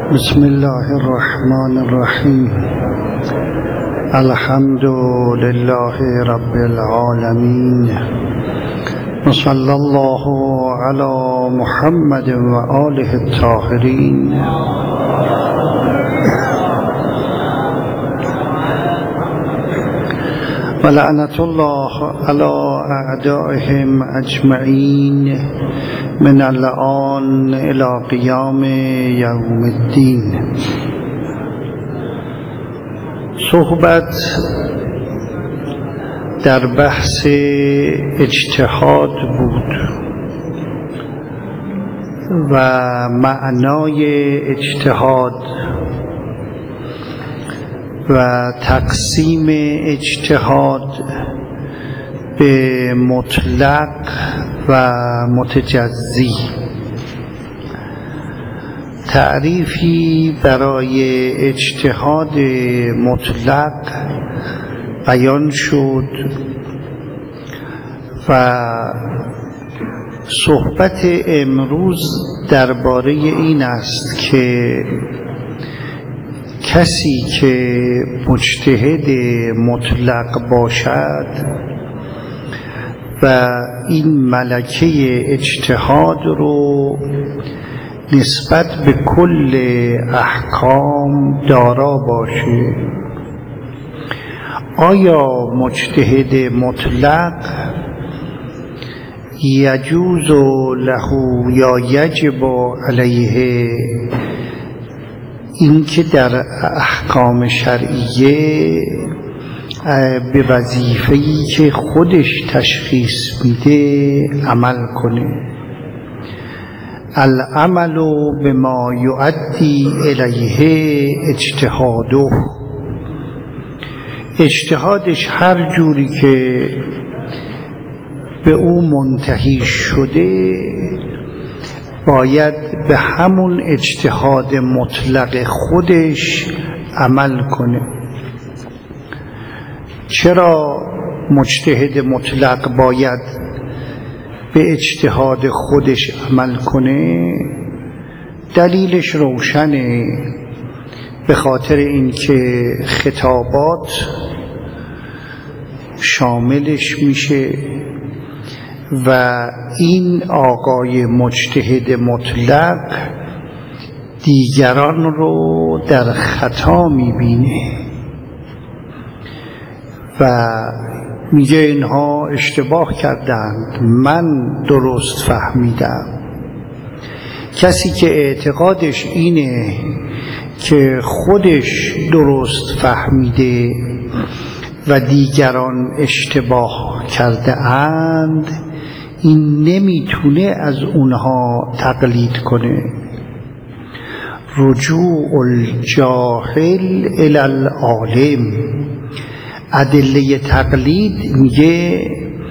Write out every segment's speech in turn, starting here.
بسم الله الرحمن الرحیم. الحمد لله رب العالمین و صلی الله علی محمد و آله الطاهرین. و لعنت الله علی اعدائهم اجمعین من الآن الى قیام یوم الدین. صحبت در بحث اجتهاد بود و معنای اجتهاد و تقسیم اجتهاد به مطلق و متجزی. تعریفی برای اجتهاد مطلق بیان شد و صحبت امروز درباره این است که کسی که مجتهد مطلق باشد و این ملکه اجتهاد رو نسبت به کل احکام دارا باشه، آیا مجتهد مطلق یجوز له یا یجب علیه اینکه در احکام شرعیه به وظیفه‌ای که خودش تشخیص میده عمل کنه؟ العمل بما یؤدی الیه اجتهاده. اجتهادش هر جوری که به او منتهی شده باید به همون اجتهاد مطلق خودش عمل کنه. چرا مجتهد مطلق باید به اجتهاد خودش عمل کنه؟ دلیلش روشنه، به خاطر اینکه خطابات شاملش میشه و این آقای مجتهد مطلق دیگران رو در خطا میبینه و میگه اینها اشتباه کردند، من درست فهمیدم. کسی که اعتقادش اینه که خودش درست فهمیده و دیگران اشتباه کرده اند، این نمیتونه از اونها تقلید کنه. رجوع الجاهل الی العالم. ادله تقلید میگه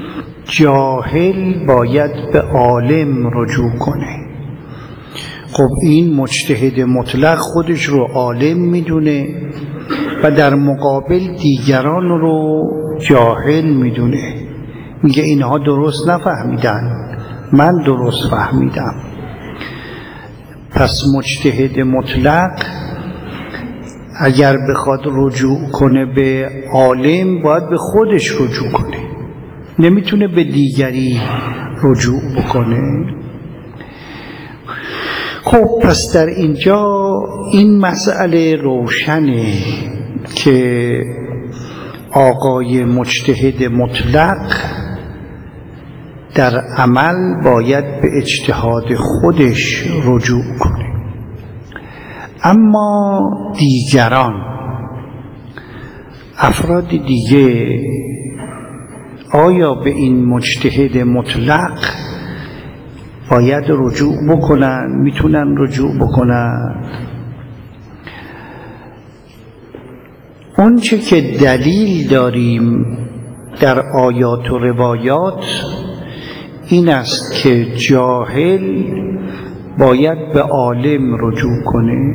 جاهل باید به عالم رجوع کنه. خب این مجتهد مطلق خودش رو عالم میدونه و در مقابل دیگران رو جاهل میدونه، میگه اینها درست نفهمیدن، من درست فهمیدم. پس مجتهد مطلق اگر بخواد رجوع کنه به عالم باید به خودش رجوع کنه، نمیتونه به دیگری رجوع بکنه. خب پس در اینجا این مسئله روشنه که آقای مجتهد مطلق در عمل باید به اجتهاد خودش رجوع کنه. اما دیگران، افراد دیگه، آیا به این مجتهد مطلق باید رجوع بکنن؟ میتونن رجوع بکنن؟ اونچه که دلیل داریم در آیات و روایات این است که جاهل باید به عالم رجوع کنه.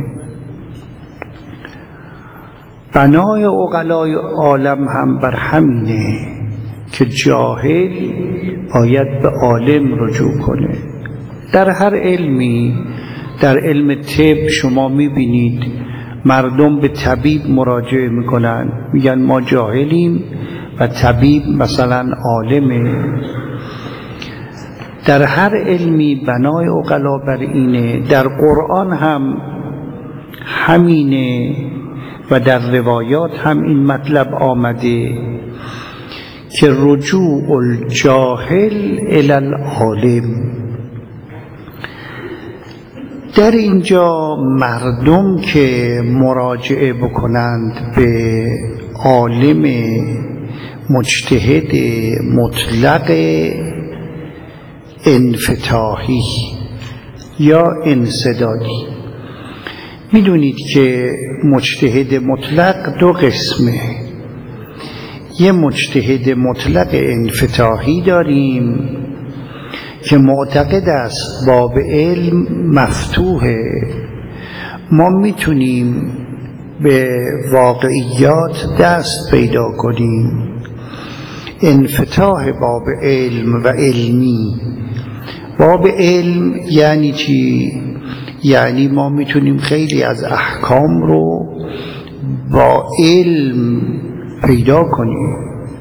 بنای عقلای عالم هم بر همینه که جاهل باید به عالم رجوع کنه. در هر علمی در علم طب شما میبینید مردم به طبیب مراجعه میکنن، میگن ما جاهلیم و طبیب مثلا عالمه. در هر علمی بنای عقلا بر اینه، در قرآن هم همینه و در روایات هم این مطلب آمده که رجوع الجاهل الی العالم. در اینجا مردم که مراجعه بکنند به عالم مجتهد مطلق انفتاحی یا انسدادی، میدونید که مجتهد مطلق دو قسمه. یه مجتهد مطلق انفتاحی داریم که معتقد است باب علم مفتوحه، ما میتونیم به واقعیات دست پیدا کنیم. انفتاح باب علم و علمی. باب علم یعنی چی؟ یعنی ما میتونیم خیلی از احکام رو با علم پیدا کنیم.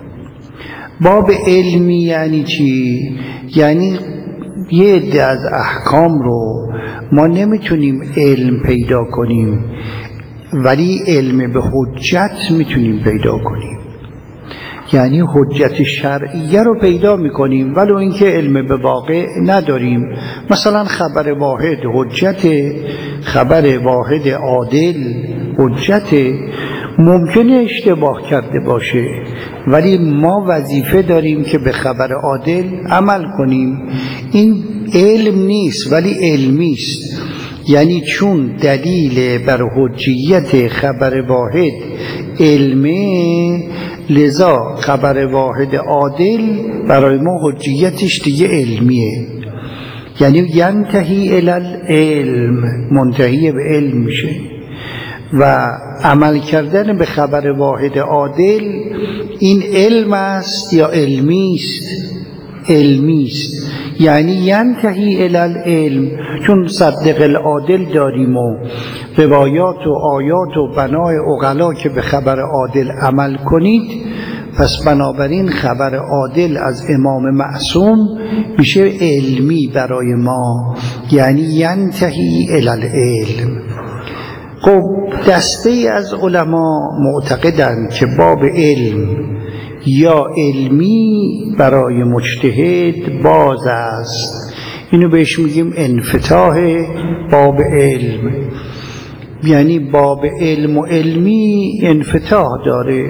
باب علمی یعنی چی؟ یعنی یه عده از احکام رو ما نمیتونیم علم پیدا کنیم، ولی علم به حجت میتونیم پیدا کنیم. یعنی حجت شرعیه رو پیدا میکنیم ولو اینکه علم به واقع نداریم. مثلا خبر واحد حجت، خبر واحد عادل حجت. ممکنه اشتباه کرده باشه ولی ما وظیفه داریم که به خبر عادل عمل کنیم. این علم نیست ولی علمی است، یعنی چون دلیل بر حجیت خبر واحد علمه، لذا خبر واحد عادل برای ما حجیتش دیگه علمیه. یعنی ینتهی الی العلم، منتهی به علم میشه. و عمل کردن به خبر واحد عادل این علم است یا علمی است؟ علمی است. یعنی ینتهی الی العلم، چون صدق العادل داریم و روایات و آیات و بنای عقلا که به خبر عادل عمل کنید، پس بنابراین خبر عادل از امام معصوم میشه علمی برای ما، یعنی ینتهی الی العلم. خب دسته از علما معتقدند که باب علم یا علمی برای مجتهد باز است. اینو بهش میگیم انفتاح باب علم، یعنی باب علم و علمی انفتاح داره.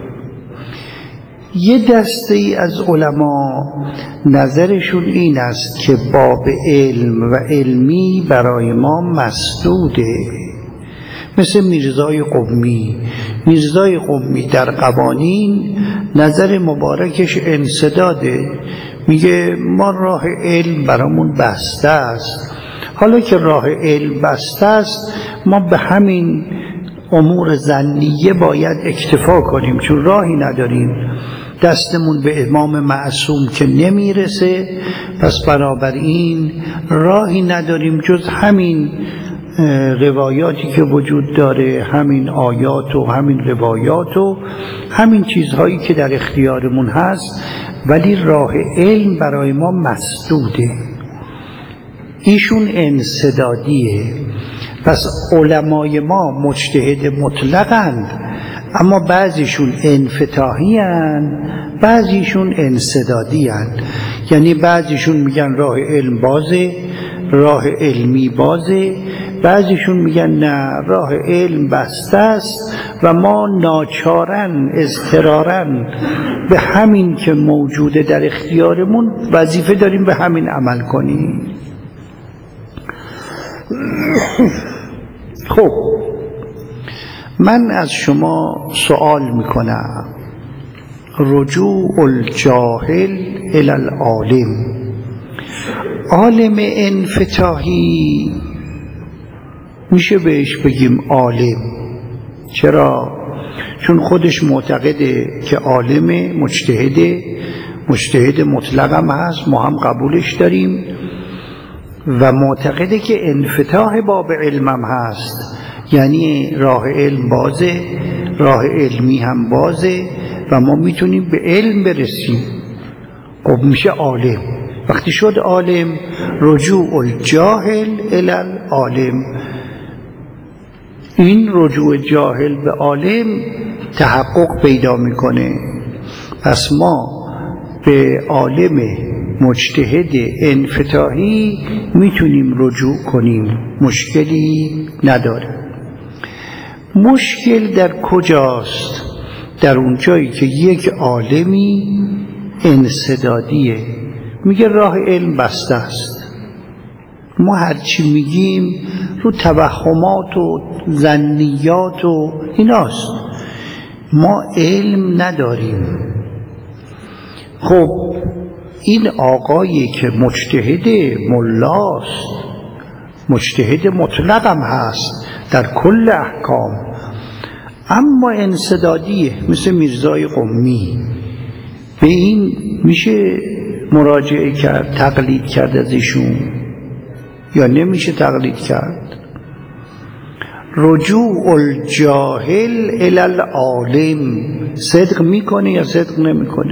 یه دسته ای از علما نظرشون این است که باب علم و علمی برای ما مسدوده، مثل میرزای قمی. میرزای قمی در قوانین نظر مبارکش انسداده، میگه ما راه علم برامون بسته است. حالا که راه علم بسته است، ما به همین امور ظنیه باید اکتفا کنیم، چون راهی نداریم، دستمون به امام معصوم که نمیرسه، پس بنابراین راهی نداریم جز همین روایاتی که وجود داره، همین آیات و همین روایات و همین چیزهایی که در اختیارمون هست، ولی راه علم برای ما مسدوده. ایشون انسدادیه. پس علمای ما مجتهد مطلقند، اما بعضیشون انفتاحی هن، بعضیشون انسدادی هن. یعنی بعضیشون میگن راه علم بازه، راه علمی بازه، بعضیشون میگن نه راه علم بسته است و ما ناچارن اضطرارن به همین که موجوده در اختیارمون وظیفه داریم به همین عمل کنیم. خب من از شما سوال میکنم، رجوع الجاهل الی العالم، عالم انفتاحی میشه بهش بگیم عالم؟ چرا؟ چون خودش معتقده که عالم مجتهد مطلق هم هست، ما هم قبولش داریم، و معتقده که انفتاح باب علمم هست، یعنی راه علم بازه، راه علمی هم بازه و ما میتونیم به علم برسیم. خب میشه عالم. وقتی شد عالم، رجوع الجاهل الی العالم، این رجوع جاهل به عالم تحقق پیدا میکنه. پس ما به عالم مجتهد انفتاحی میتونیم رجوع کنیم، مشکلی نداره. مشکل در کجاست؟ در اون جایی که یک عالمی انسدادیه، میگه راه علم بسته است. ما هرچی میگیم رو توهمات و ظنیات و ایناست، ما علم نداریم. خب این آقایی که مجتهد ملاست، مجتهد مطلق هم هست در کل احکام، اما انسدادیه، مثل میرزای قمی. به این میشه مراجعه کرد، تقلید کرد از ایشون یا نمیشه تقلید کرد؟ رجوع الجاهل الی العالم صدق میکنه یا صدق نمیکنه؟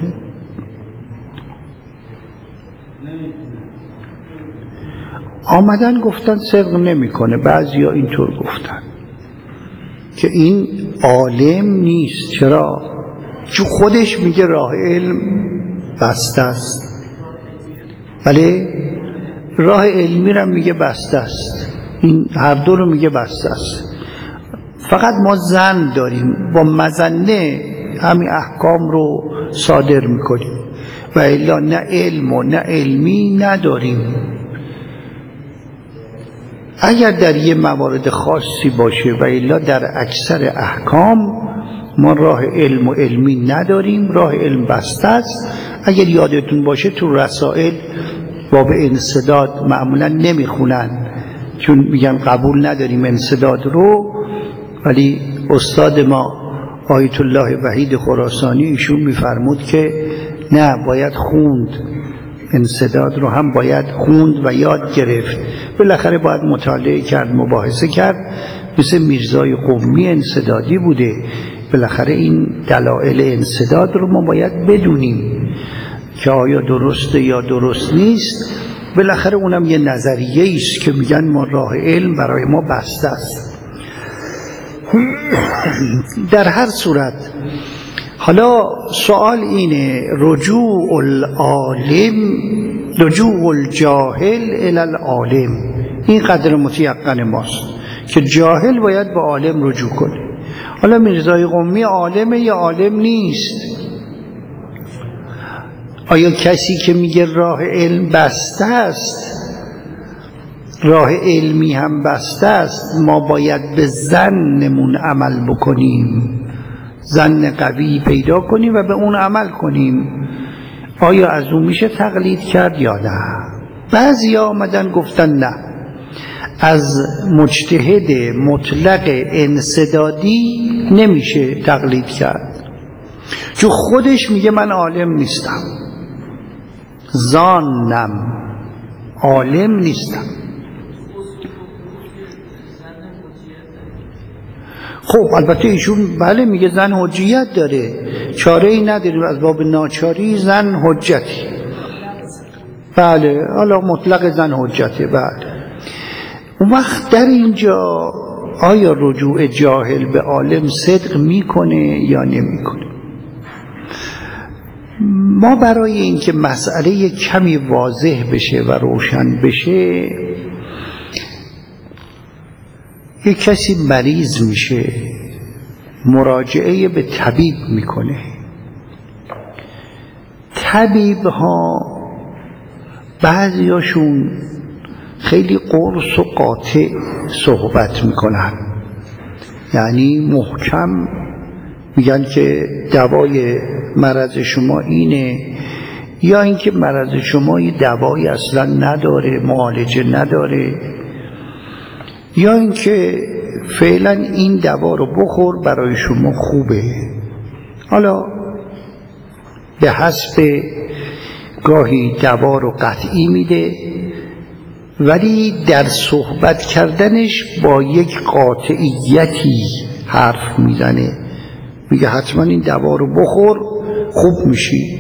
آمدن گفتن صدق نمیکنه. بعضیا اینطور گفتن که این عالم نیست. چرا؟ چون خودش میگه راه علم بسته است. بله، راه علمی رو میگه بسته است، این هر دو رو میگه بسته است. فقط ما ظن داریم، با مظنه همین احکام رو صادر میکنیم و الا نه علم و نه علمی نداریم. اگر در یه موارد خاصی باشه و الا در اکثر احکام ما راه علم و علمی نداریم، راه علم بسته است. اگر یادتون باشه تو رسائل باب انسداد معمولا نمیخونن، چون میگن قبول نداریم انسداد رو، ولی استاد ما آیت الله وحید خراسانی ایشون میفرمود که نه، باید خوند، انسداد رو هم باید خوند و یاد گرفت. بالاخره باید مطالعه کرد، مباحثه کرد. مثل میرزای قمی انسدادی بوده، بالاخره این دلایل انسداد رو ما باید بدونیم که آیا درسته یا درست نیست. بالاخره اونم یه نظریه است که میگن ما راه علم برای ما بسته است. در هر صورت حالا سوال اینه، رجوع العالم، رجوع الجاهل الی العالم، این قدر متیقن ماست که جاهل باید به عالم رجوع کنه. حالا میرزای قمی عالمه یا عالم نیست؟ آیا کسی که میگه راه علم بسته است، راه علمی هم بسته است، ما باید به ظنمون عمل بکنیم، ظن قوی پیدا کنیم و به اون عمل کنیم؟ آیا از اون میشه تقلید کرد یا نه؟ بعضی آمدن گفتن نه، از مجتهد مطلق انسدادی نمیشه تقلید کرد، چون خودش میگه من عالم نیستم، ظانم عالم نیستم. خب البته ایشون بله میگه زن حجیت داره، چاره ای نداریم، از باب ناچاری زن حجتی. بله حالا مطلق زن حجته. بله اون وقت در اینجا آیا رجوع جاهل به عالم صدق میکنه یا نمیکنه؟ ما برای اینکه مسئله کمی واضح بشه و روشن بشه، یک کسی مریض میشه، مراجعه به طبیب میکنه. طبیب ها بعضیاشون خیلی قرص و قاطع صحبت میکنن، یعنی محکم میگن که دوای مرض شما اینه، یا اینکه مرض شما یه دوایی اصلا نداره، معالجه نداره، یا اینکه فعلا این دوا رو بخور برای شما خوبه. حالا به حسب گاهی دوا رو قطعی میده، ولی در صحبت کردنش با یک قاطعیتی حرف میزنه، میگه حتما این دوا رو بخور خوب میشی.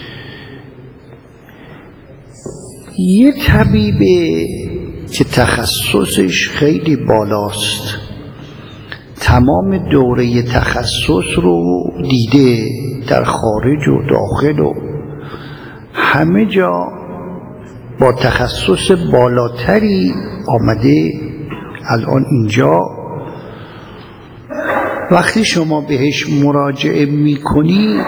یه طبیبه که تخصصش خیلی بالاست، تمام دوره تخصص رو دیده در خارج و داخل و همه جا، با تخصص بالاتری آمده الان اینجا. وقتی شما بهش مراجعه میکنی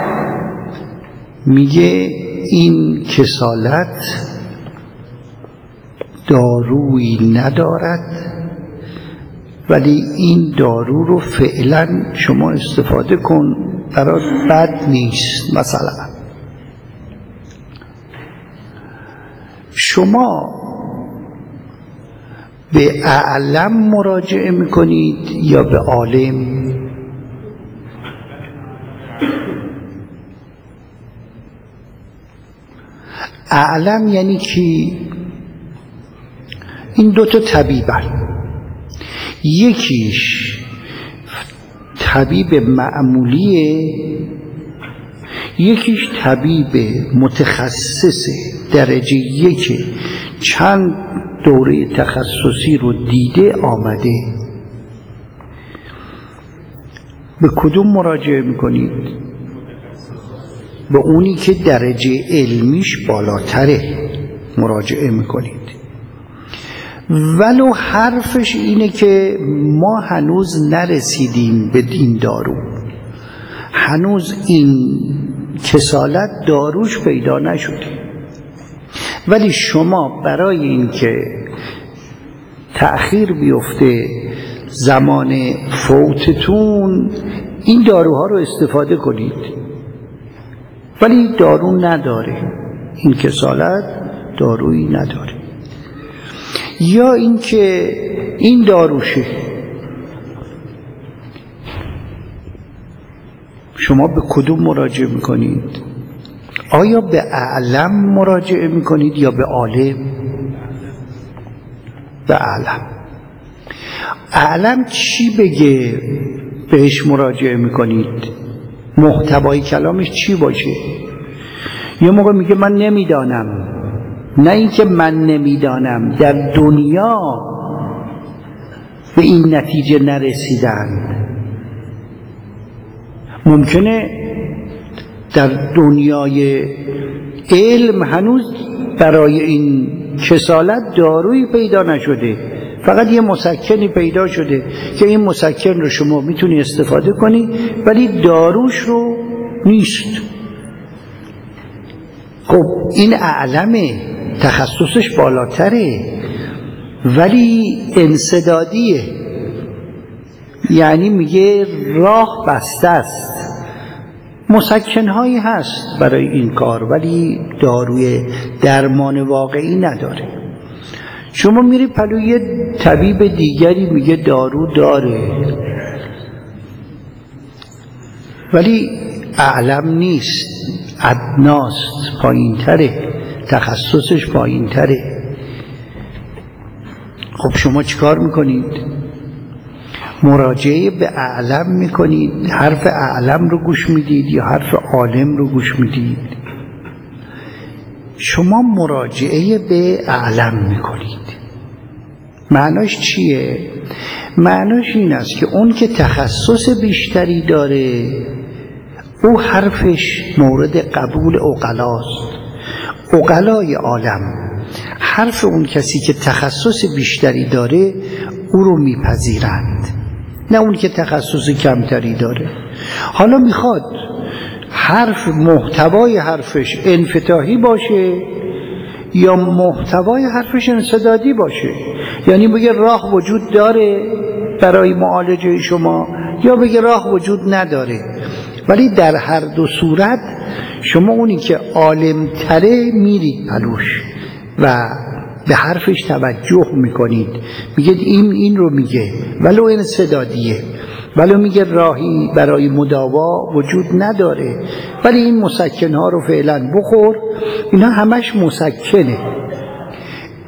میگه این کسالت دارویی ندارد، ولی این دارو رو فعلا شما استفاده کن، برات بد نیست. مثلا شما به اعلم مراجعه میکنید یا به عالم؟ اعلم یعنی کی؟ این دوتا طبیبن، یکیش طبیب معمولیه، یکیش طبیب متخصص درجه یک، چند دوره تخصصی رو دیده آمده. به کدوم مراجعه میکنید؟ به اونی که درجه علمیش بالاتره مراجعه میکنید. ولو حرفش اینه که ما هنوز نرسیدیم به این دارو، هنوز این کسالت داروش پیدا نشده، ولی شما برای اینکه تأخیر بیفته زمان فوتتون این داروها رو استفاده کنید، ولی دارو نداره، این کسالت دارویی نداره. یا اینکه این داروشه، شما به کدوم مراجعه میکنید؟ آیا به اعلم مراجعه میکنید یا به عالم؟ به اعلم. اعلم چی بگه بهش مراجعه میکنید؟ محتوای کلامش چی باشه؟ یه موقع میگه من نمیدانم، نه اینکه من نمیدانم، در دنیا به این نتیجه نرسیدن. ممکنه در دنیای علم هنوز برای این کسالت دارویی پیدا نشده، فقط یه مسکنی پیدا شده که این مسکن رو شما میتونی استفاده کنی، ولی داروش رو نیست. خب این اعلمه، تخصصش بالاتره، ولی انسدادیه، یعنی میگه راه بسته است، مسکن‌هایی هست برای این کار ولی داروی درمان واقعی نداره. شما میری پلوی طبیب دیگری میگه دارو داره، ولی اعلم نیست، ادناست، پایین تره، تخصصش پایین تره. خب شما چیکار میکنید؟ مراجعه به اعلم میکنید، حرف اعلم رو گوش میدید یا حرف عالم رو گوش میدید؟ شما مراجعه به اعلم میکنید. معناش چیه؟ معناش این است که اون که تخصص بیشتری داره او حرفش مورد قبول عقلاست، عقلای عالم. حرف اون کسی که تخصص بیشتری داره او رو میپذیرند، نه اون که تخصص کمتری داره. حالا میخواد حرف، محتوای حرفش انفتاحی باشه یا محتوای حرفش انسدادی باشه، یعنی بگه راه وجود داره برای معالجه شما یا بگه راه وجود نداره، ولی در هر دو صورت شما اونی که عالم تره میرید پلوش و به حرفش توجه میکنید، میگید این رو میگه ولو انسدادیه، ولو میگه راهی برای مداوا وجود نداره، ولی این مسکنها رو فعلا بخور. اینا همش مسکنه.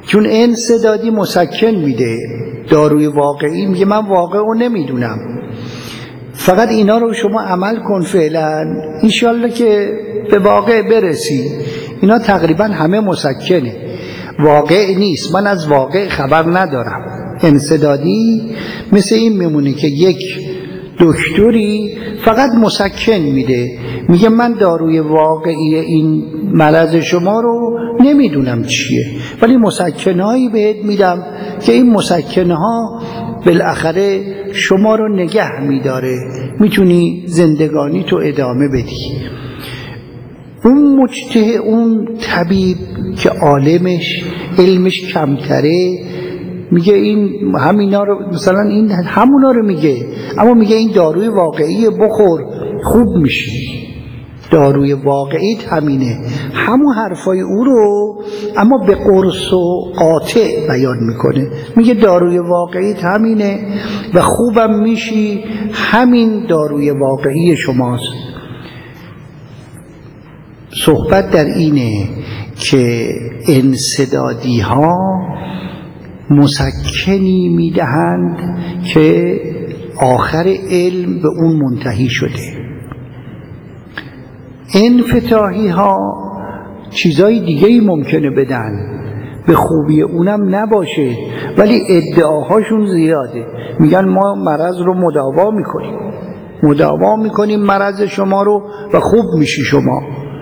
چون انسدادی مسکن میده، داروی واقعی میگه من واقع رو نمیدونم، فقط اینا رو شما عمل کن فعلا انشالله که به واقع برسی. اینا تقریبا همه مسکنه، واقع نیست، من از واقع خبر ندارم. انسدادی مثل این میمونه که یک دکتری فقط مسکن میده، میگه من داروی واقعی این مرض شما رو نمیدونم چیه، ولی مسکنهایی بهت میدم که این مسکنها بالاخره شما رو نگه میداره، میتونی زندگانی تو ادامه بدی. اون مجتهد، اون طبیب که عالمش علمش کمتره، میگه این همینا رو مثلا این همونا رو میگه، اما میگه این داروی واقعی بخور خوب میشی. داروی واقعی همینه، همون حرفای او رو اما به قرص و قاطع بیان میکنه. میگه داروی واقعی همینه و خوبم میشی، همین داروی واقعی شماست. صحبت در اینه که انسدادی ها مسکنی میدهند که آخر علم به اون منتهی شده. انفتاحی ها چیزای دیگه‌ای ممکنه بدن، به خوبی اونم نباشه، ولی ادعاهاشون زیاده. میگن ما مرض رو مداوا میکنیم مرض شما رو و خوب میشی شما.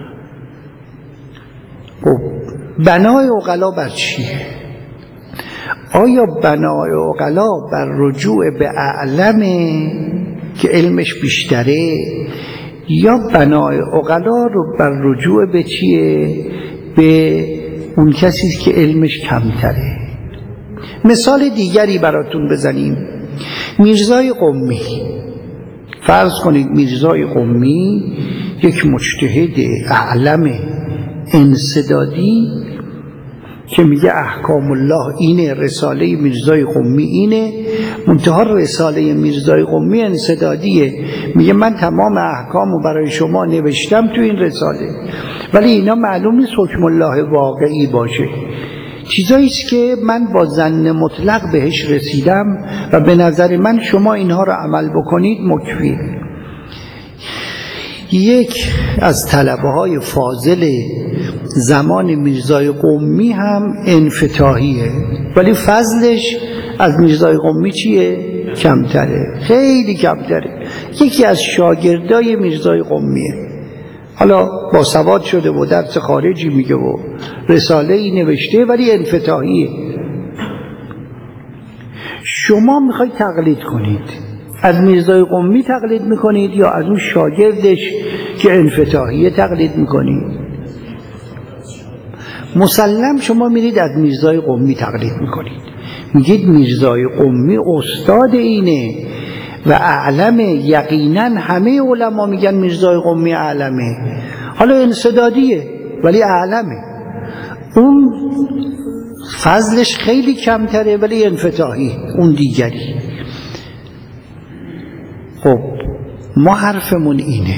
خب بنای عقلا بر چیه؟ آیا بنای عقلا بر رجوع به اعلمه که علمش بیشتره، یا بنای عقلا رو بر رجوع به چیه؟ به اون کسی که علمش کمتره. مثال دیگری براتون بزنیم. میرزای قمی، فرض کنید میرزای قمی یک مجتهد اعلم انسدادی که میگه احکام الله اینه، رساله میرزای قمی اینه، منتها رساله میرزای قمی انسدادیه، میگه من تمام احکامو برای شما نوشتم تو این رساله، ولی اینا معلوم نیست حکم الله واقعی باشه، چیزاییست که من با ظن مطلق بهش رسیدم و به نظر من شما اینها رو عمل بکنید مکفی. یک از طلبه های فاضل زمان میرزای قمی هم انفتاحیه، ولی فضلش از میرزای قمی چیه؟ کمتره، خیلی کمتره. یکی از شاگردای میرزای قمیه، حالا با سواد شده و درس خارجی میگه و رساله ای نوشته، ولی انفتاحیه. شما میخواید تقلید کنید، از میرزای قمی تقلید میکنید یا از اون شاگردش که انفتاحیه تقلید میکنید؟ مسلم شما میرید از میرزای قمی تقلید میکنید، میگید میرزای قمی استاد اینه و اعلمه، یقینا همه علما میگن میرزای قمی اعلمه، حالا انسدادیه ولی اعلمه، اون فضلش خیلی کمتره ولی انفتاحی اون دیگری. خب ما حرفمون اینه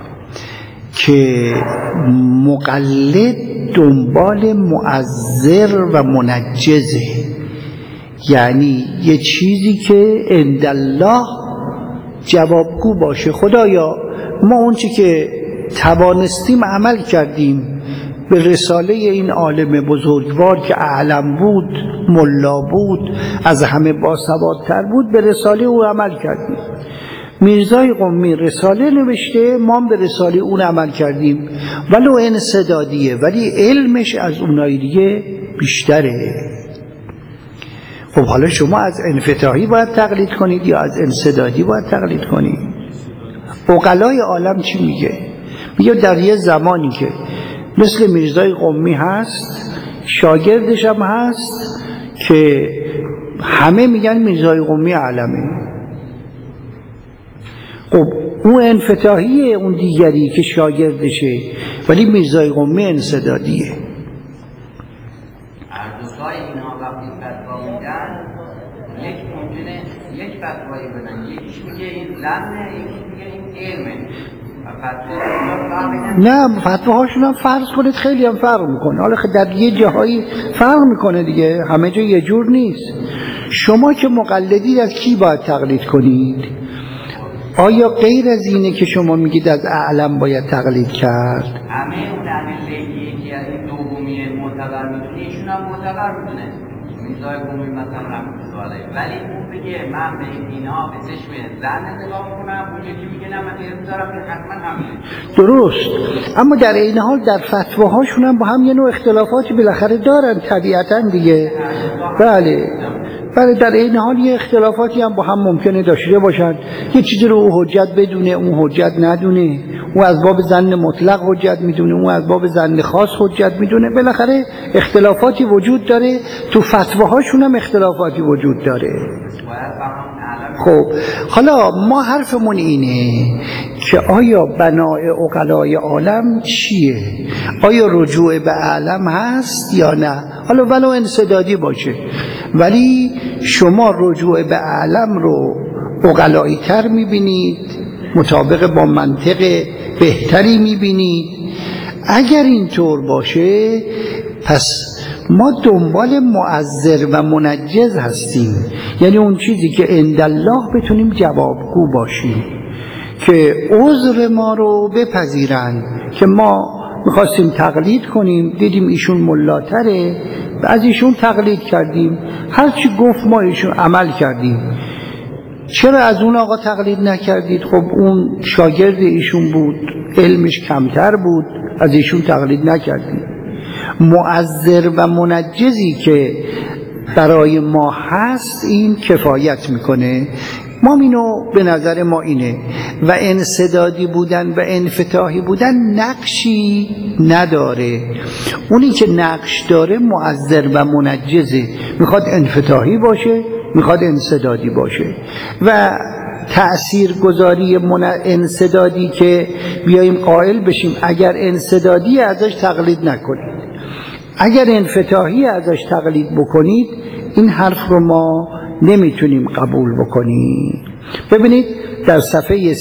که مقلد دنبال مؤذر و منجزه، یعنی یه چیزی که عندالله جوابگو باشه. خدایا ما اون چی که توانستیم عمل کردیم، به رساله این عالم بزرگوار که اعلم بود، ملا بود، از همه باسوادتر بود، به رساله او عمل کردیم. میرزای قمی رساله نوشته، ما به رساله اون عمل کردیم، ولو انسدادیه ولی علمش از اونایی دیگه بیشتره. خب حالا شما از انفتاحی باید تقلید کنید یا از انسدادی باید تقلید کنید؟ عقلای عالم چی میگه؟ میگه در یه زمانی که مثل میرزای قمی هست، شاگردش هم هست که همه میگن میرزای قمی علمه، خب اون انفتاحیه، اون دیگری که شاگردشه، ولی میرزای قمی انسدادیه. اردوهای اینها وقتی فتوا میدن، یک ممکنه یک فتوایی بدن، یکیش میگه این لعنه، یکیش میگه این علمه. نه فتواهاشون هم فرض کنید خیلی هم فرق میکنه. حالا در یه جاهایی فرق میکنه دیگه، همه جا یه جور نیست. شما که مقلدید از کی باید تقلید کنید؟ آیا غیر از اینه که شما میگید از اعلم باید تقلید کرد؟ همه اون ادله‌ای که از این دومی معتبر میدونه ایشون هم معتبر میدونه میزای قومی مثلا رحمت الله علیه، ولی اون بگه من به اینا به چشم زن نگاه میکنم، اون یکی میگه نه من یه طرف حتما همینه. درست، اما در این حال در فتواهاشون هم با هم یه نوع اختلافاتی بالاخره دارن طبیعتا دیگه. بله در این حال یه اختلافاتی هم با هم ممکنه داشته باشن، یه چیزی رو او حجت بدونه اون حجت ندونه، او از باب ظن مطلق حجت میدونه اون از باب ظن خاص حجت میدونه، بالاخره اختلافاتی وجود داره، تو فتواهاشون هم اختلافاتی وجود داره. خب حالا ما حرفمون اینه که آیا بنای عقلای عالم چیه؟ آیا رجوع به اعلم هست یا نه؟ حالا ولو انسدادی باشه، ولی شما رجوع به اعلم رو عقلایی تر میبینید، مطابق با منطق بهتری میبینید. اگر اینطور باشه پس ما دنبال معذر و منجز هستیم، یعنی اون چیزی که عندالله بتونیم جوابگو باشیم، که عذر ما رو بپذیرن که ما میخواستیم تقلید کنیم، دیدیم ایشون ملاتره، از ایشون تقلید کردیم، هرچی گفت ما ایشون عمل کردیم. چرا از اون آقا تقلید نکردید؟ خب اون شاگرد ایشون بود، علمش کمتر بود، از ایشون تقلید نکردید. معذر و منجزی که برای ما هست این کفایت میکنه. ما اینو به نظر ما اینه، و انسدادی بودن و انفتاحی بودن نقشی نداره. اونی که نقش داره معذر و منجزه، میخواد انفتاحی باشه میخواد انسدادی باشه. و تأثیر گذاری انسدادی که بیاییم قائل بشیم اگر انسدادی ازش تقلید نکنید، اگر انفتاحی ازش تقلید بکنید، این حرف رو ما نمیتونیم قبول بکنیم. ببینید در صفحه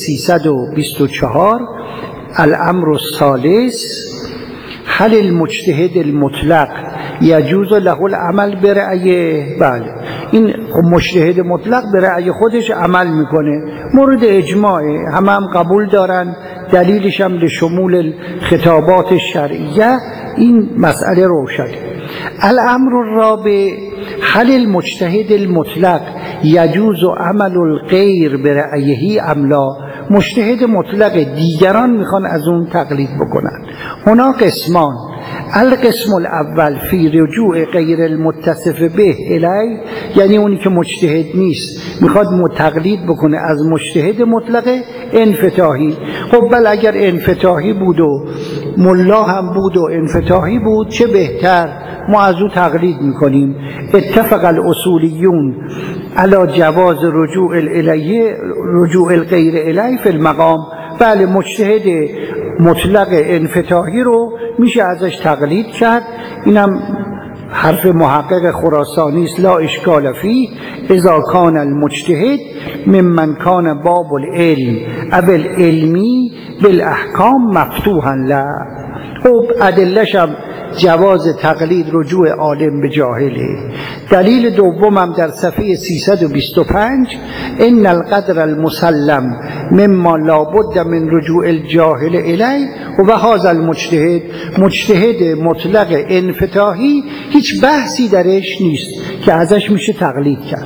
324 الامر الثالث هل المجتهد المطلق یجوز له العمل برأیه. بله این مجتهد مطلق به رأی خودش عمل میکنه، مورد اجماعه، هم قبول دارن، دلیلش هم لشمول خطابات شرعیه، این مسئله روشن. الامر الرابع هل المجتهد المطلق یجوز عمل الغیر برأیه ام لا. مجتهد مطلق دیگران میخوان از اون تقلید بکنن. هنا قسمان، القسم الاول فی رجوع غیر المتصف به الی، یعنی اونی که مجتهد نیست میخواد تقلید بکنه از مجتهد مطلق انفتاحی. خب بل اگر انفتاحی بود و ملا هم بود و انفتاحی بود چه بهتر، ما از او تقلید میکنیم. اتفق الاصولیون علی جواز رجوع الیه رجوع الغیر الی فی المقام. بله مجتهد مطلق انفتاحی رو میشه ازش تقلید کرد، اینم حرف محقق خراسانی است، لا اشکال فیه اذا کان المجتهد ممن کان باب العلم او العلمی بالاحکام مفتوحا له. خب ادله‌شم جواز تقلید رجوع عالم به جاهله. دلیل دومم در صفحه 325 ان القدر المسلم مما لا بد من رجوع الجاهل الی و هذا المجتهد، مجتهد مطلق انفتاحی هیچ بحثی درش نیست که ازش میشه تقلید کرد.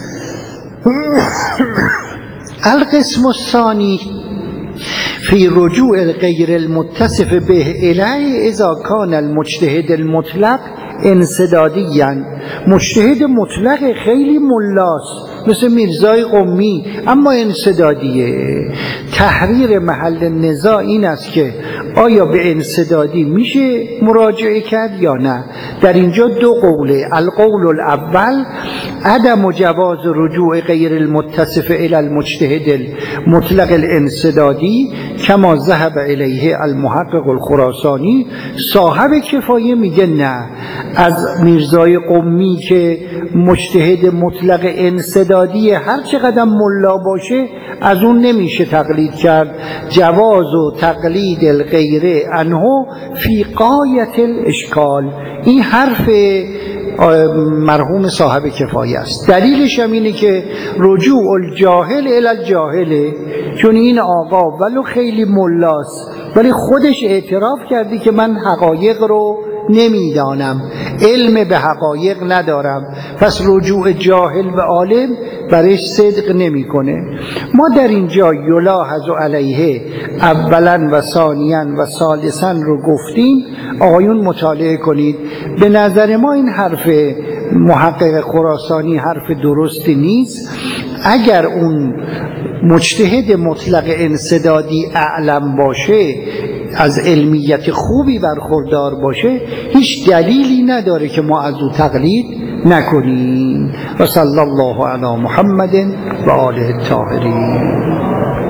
القسم الثانی فی رجوع غیر المتصف به الی اذا کان المجتهد المطلق انسدادیاً. مجتهد مطلق خیلی ملاست مثل میرزای قمی اما انسدادیه. تحریر محل نزاع این است که آیا به انسدادی میشه مراجعه کرد یا نه. در اینجا دو قوله، القول الاول عدم جواز رجوع غیر المتصف الی المجتهد المطلق الانسدادی کما ذهب الیه المحقق الخراسانی. صاحب کفایه میگه نه، از میرزای قمی که مجتهد مطلق انسدادی انسدادی هر چقدر ملا باشه از اون نمیشه تقلید کرد. جواز و تقلید الغیره عنه فی غایت الاشکال. این حرف مرحوم صاحب کفایه است. دلیلش هم اینه که رجوع الجاهل الی الجاهله، چون این آقا ولو خیلی ملاست ولی خودش اعتراف کردی که من حقایق رو نمیدانم، علم به حقایق ندارم، پس رجوع جاهل به عالم برش صدق نمیکنه. ما در اینجا یلاحظ علیه اولا و ثانیا و ثالثا رو گفتیم، آقایون مطالعه کنید. به نظر ما این حرف محقق خراسانی حرف درستی نیست. اگر اون مجتهد مطلق انسدادی اعلم باشه، از علمیت خوبی برخوردار باشه، هیچ دلیلی نداره که ما از او تقلید نکنیم. و صلی الله علی محمد و آله الطاهرین.